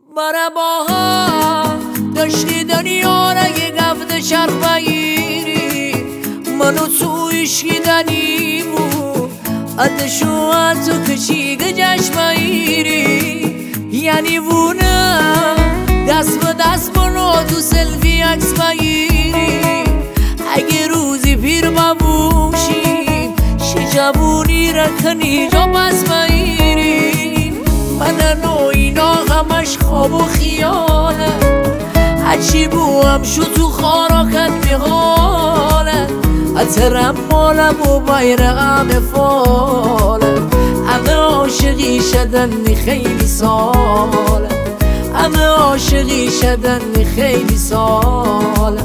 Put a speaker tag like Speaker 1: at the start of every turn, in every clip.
Speaker 1: برا باها داشتی دنیا را یه گفت چرخ بگیری منو تو عشقی دنی بود اتشو اتو کچی گجش بگیری یعنی بونه دست به دست منو تو سلفی عکس بگیری اگه روزی پیر ببوشیم شجبونی را کنی جا بس بگیری من نو اینا همش خواب و خیاله هرچی بوام شو تو خاراکت میحاله اترم مالم و بیرقم فاله همه عاشقی شدن خیلی ساله همه عاشقی شدن خیلی ساله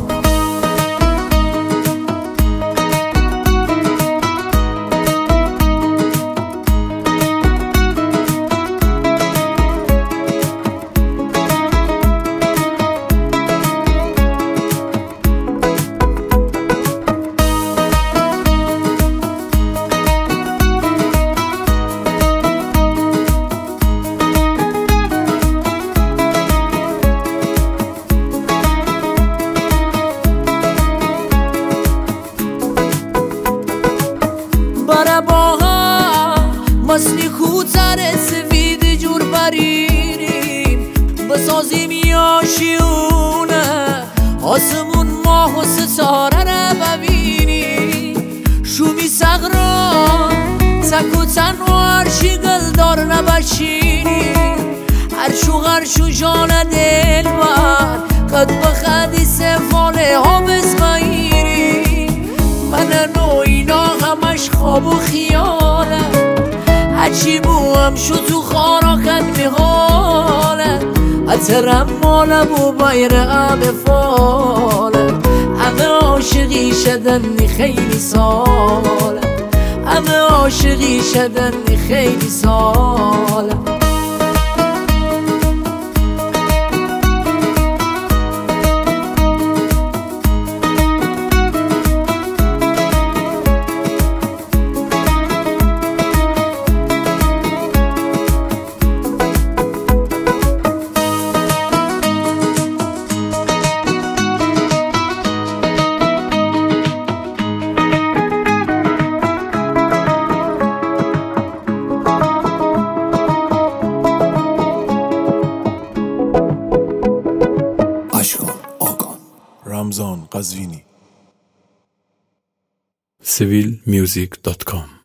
Speaker 1: برا باها مثلی کوتر سفید جور بریریم بسازیم یاشیونه آسمون ماه و ستاره را ببینیم شومی سقران تک و تنها هرچی گلدار نبشینیم هرشو جان دل بر قد بخدی سفاله ها بزمایریم من نو اینا همش خواب و خیاله هرچی بوام شو تو خاراکت میحاله اترم مالم و بیرقم فاله همه عاشقی شدن خیلی ساله همه عاشقی شدن خیلی ساله
Speaker 2: رمضان قزوینی civilmusic.com